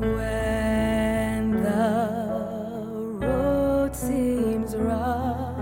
When the road seems rough,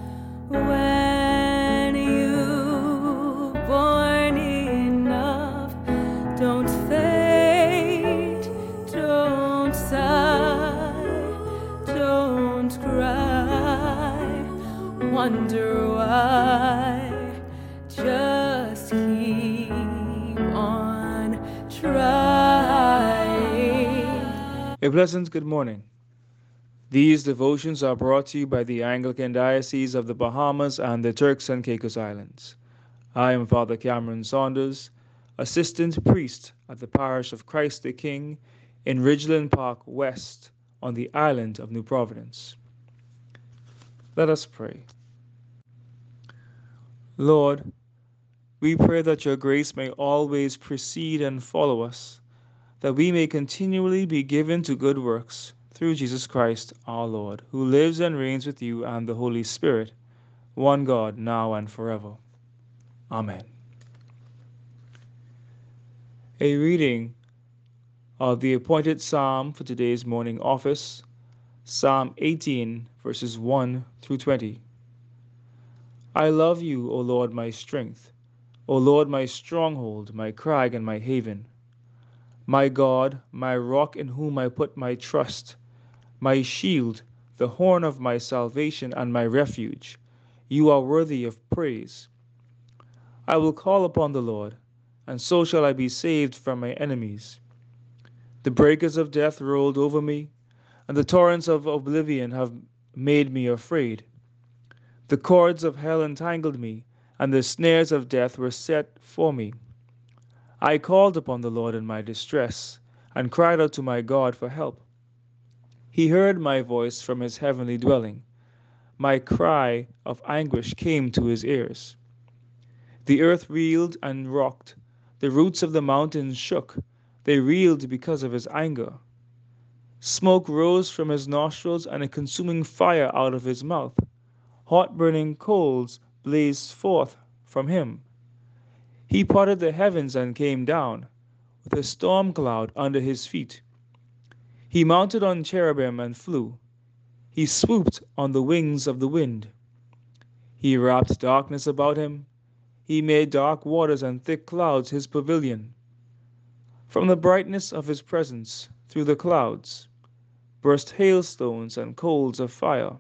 when you've borne enough, don't faint, don't sigh, don't cry, wonder why, just keep on trying. A pleasant good morning. These devotions are brought to you by the Anglican Diocese of the Bahamas and the Turks and Caicos Islands. I am Father Cameron Saunders, Assistant Priest at the Parish of Christ the King in Ridgeland Park West on the island of New Providence. Let us pray. Lord, we pray that your grace may always precede and follow us, that we may continually be given to good works, through Jesus Christ our Lord, who lives and reigns with you and the Holy Spirit, one God, now and forever. Amen. A reading of the appointed psalm for today's morning office, Psalm 18, verses 1 through 20. I love you, O Lord, my strength, O Lord, my stronghold, my crag and my haven. My God, my rock in whom I put my trust, my shield, the horn of my salvation and my refuge. You are worthy of praise. I will call upon the Lord, and so shall I be saved from my enemies. The breakers of death rolled over me, and the torrents of oblivion have made me afraid. The cords of hell entangled me, and the snares of death were set for me. I called upon the Lord in my distress, and cried out to my God for help. He heard my voice from his heavenly dwelling. My cry of anguish came to his ears. The earth reeled and rocked. The roots of the mountains shook. They reeled because of his anger. Smoke rose from his nostrils and a consuming fire out of his mouth. Hot burning coals blazed forth from him. He parted the heavens and came down, with a storm cloud under his feet. He mounted on cherubim and flew. He swooped on the wings of the wind. He wrapped darkness about him. He made dark waters and thick clouds his pavilion. From the brightness of his presence, through the clouds, burst hailstones and coals of fire.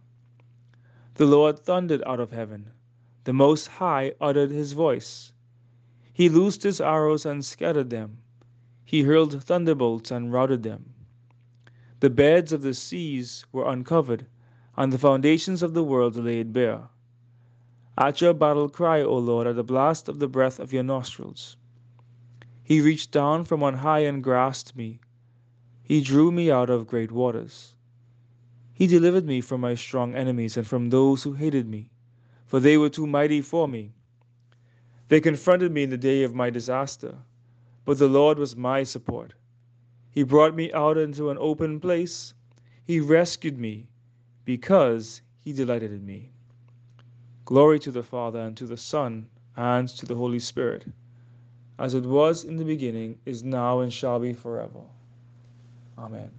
The Lord thundered out of heaven. The Most High uttered his voice. He loosed his arrows and scattered them. He hurled thunderbolts and routed them. The beds of the seas were uncovered, and the foundations of the world laid bare. At your battle cry, O Lord, at the blast of the breath of your nostrils. He reached down from on high and grasped me. He drew me out of great waters. He delivered me from my strong enemies and from those who hated me, for they were too mighty for me. They confronted me in the day of my disaster, but the Lord was my support. He brought me out into an open place. He rescued me because he delighted in me. Glory to the Father, and to the Son, and to the Holy Spirit, as it was in the beginning, is now, and shall be forever. Amen.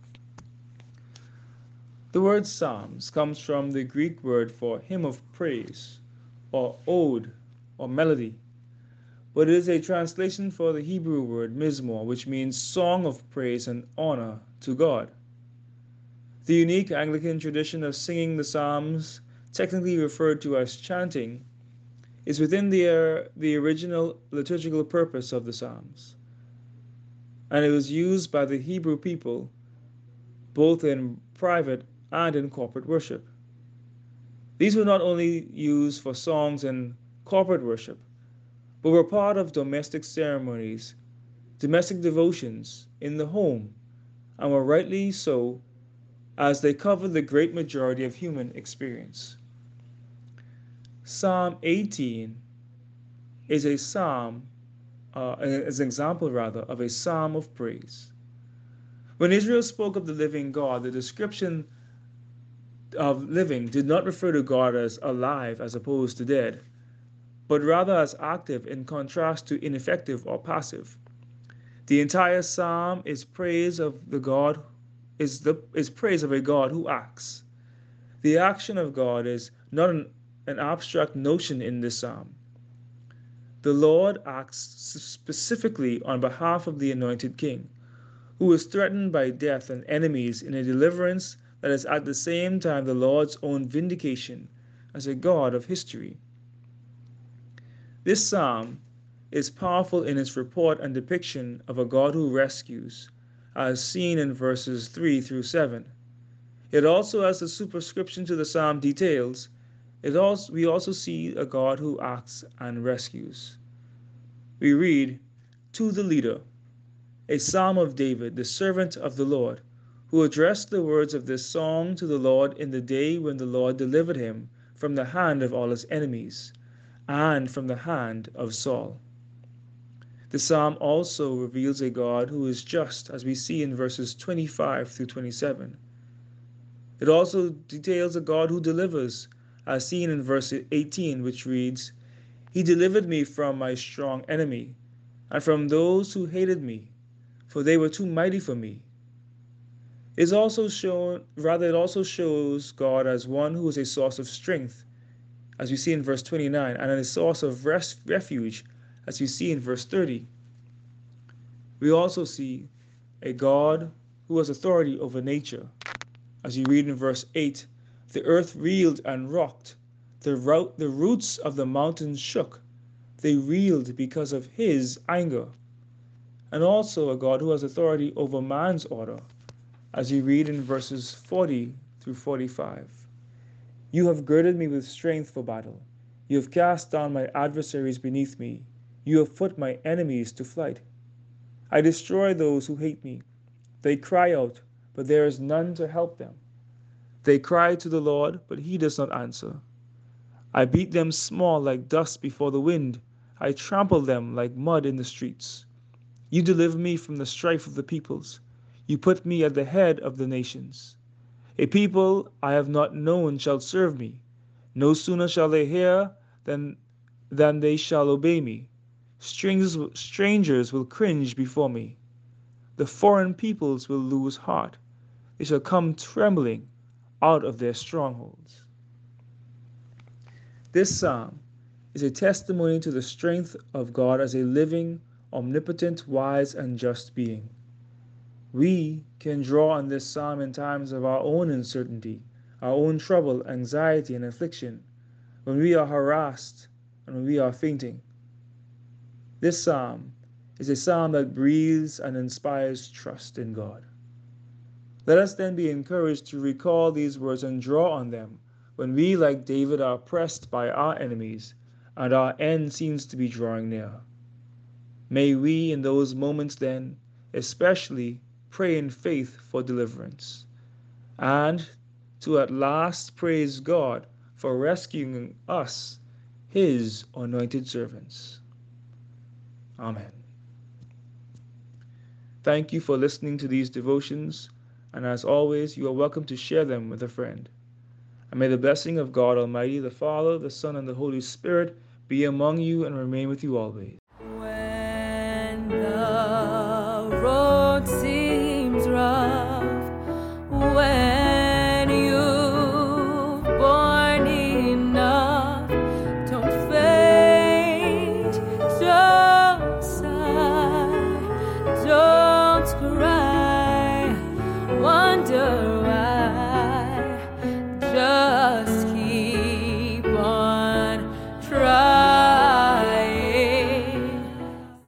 The word psalms comes from the Greek word for hymn of praise, or ode, or melody, but it is a translation for the Hebrew word mizmor, which means song of praise and honor to God. The unique Anglican tradition of singing the psalms, technically referred to as chanting, is within the original liturgical purpose of the psalms, and it was used by the Hebrew people both in private and in corporate worship. These were not only used for songs in corporate worship, but were part of domestic ceremonies, domestic devotions in the home, and were rightly so, as they covered the great majority of human experience. Psalm 18 is an example of a psalm of praise. When Israel spoke of the living God, the description of living did not refer to God as alive as opposed to dead, but rather as active in contrast to ineffective or passive. The entire psalm is praise of the God is praise of a God who acts. The action of God is not an abstract notion in this psalm. The Lord acts specifically on behalf of the anointed king, who is threatened by death and enemies in a deliverance that is at the same time the Lord's own vindication as a God of history. This psalm is powerful in its report and depiction of a God who rescues, as seen in verses 3 through 7. It also, as the superscription to the psalm details, we also see a God who acts and rescues. We read, "To the leader, a psalm of David, the servant of the Lord, who addressed the words of this song to the Lord in the day when the Lord delivered him from the hand of all his enemies, and from the hand of Saul." The psalm also reveals a God who is just, as we see in verses 25 through 27. It also details a God who delivers, as seen in verse 18, which reads, "He delivered me from my strong enemy, and from those who hated me, for they were too mighty for me." It also shows God as one who is a source of strength, as we see in verse 29, and a source of refuge, as we see in verse 30. We also see a God who has authority over nature, as you read in verse 8, "The earth reeled and rocked, the roots of the mountains shook, they reeled because of his anger." And also a God who has authority over man's order, as you read in verses 40 through 45. "You have girded me with strength for battle. You have cast down my adversaries beneath me. You have put my enemies to flight. I destroy those who hate me. They cry out, but there is none to help them. They cry to the Lord, but he does not answer. I beat them small like dust before the wind. I trample them like mud in the streets. You deliver me from the strife of the peoples. You put me at the head of the nations. A people I have not known shall serve me. No sooner shall they hear than they shall obey me. Strangers will cringe before me. The foreign peoples will lose heart. They shall come trembling out of their strongholds." This psalm is a testimony to the strength of God as a living, omnipotent, wise, and just being. We can draw on this psalm in times of our own uncertainty, our own trouble, anxiety, and affliction, when we are harassed and when we are fainting. This psalm is a psalm that breathes and inspires trust in God. Let us then be encouraged to recall these words and draw on them when we, like David, are pressed by our enemies and our end seems to be drawing near. May we, in those moments then, especially pray in faith for deliverance, and to at last praise God for rescuing us, his anointed servants. Amen. Thank you for listening to these devotions, and as always, you are welcome to share them with a friend. And may the blessing of God Almighty, the Father, the Son, and the Holy Spirit be among you and remain with you always. When the